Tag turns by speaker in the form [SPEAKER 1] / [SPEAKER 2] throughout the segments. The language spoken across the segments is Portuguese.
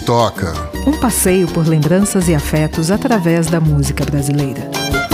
[SPEAKER 1] Toca?
[SPEAKER 2] Um passeio por lembranças e afetos através da música brasileira.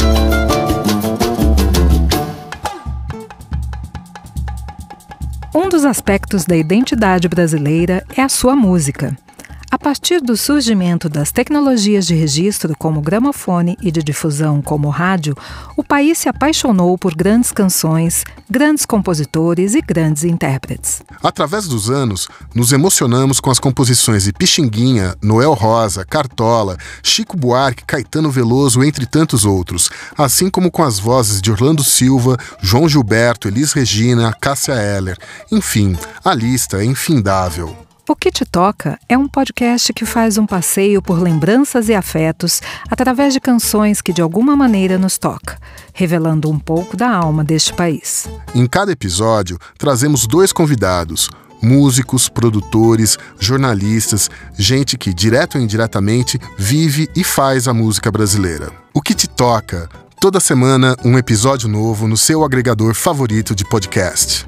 [SPEAKER 2] Um dos aspectos da identidade brasileira é a sua música. A partir do surgimento das tecnologias de registro como o gramofone e de difusão como o rádio, o país se apaixonou por grandes canções, grandes compositores e grandes intérpretes.
[SPEAKER 1] Através dos anos, nos emocionamos com as composições de Pixinguinha, Noel Rosa, Cartola, Chico Buarque, Caetano Veloso, entre tantos outros, assim como com as vozes de Orlando Silva, João Gilberto, Elis Regina, Cássia Eller. Enfim, a lista é infindável.
[SPEAKER 2] O Que Te Toca é um podcast que faz um passeio por lembranças e afetos através de canções que de alguma maneira nos toca, revelando um pouco da alma deste país.
[SPEAKER 1] Em cada episódio, trazemos 2 convidados, músicos, produtores, jornalistas, gente que, direto ou indiretamente, vive e faz a música brasileira. O Que Te Toca, toda semana um episódio novo no seu agregador favorito de podcast.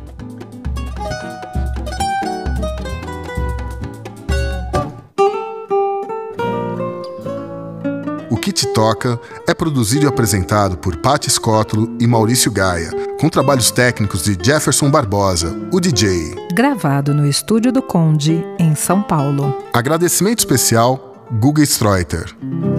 [SPEAKER 1] O Que Te Toca é produzido e apresentado por Paty Scótolo e Maurício Gaia, com trabalhos técnicos de Jefferson Barbosa, o DJ.
[SPEAKER 2] Gravado no Estúdio do Conde, em São Paulo.
[SPEAKER 1] Agradecimento especial, Guga Streuter.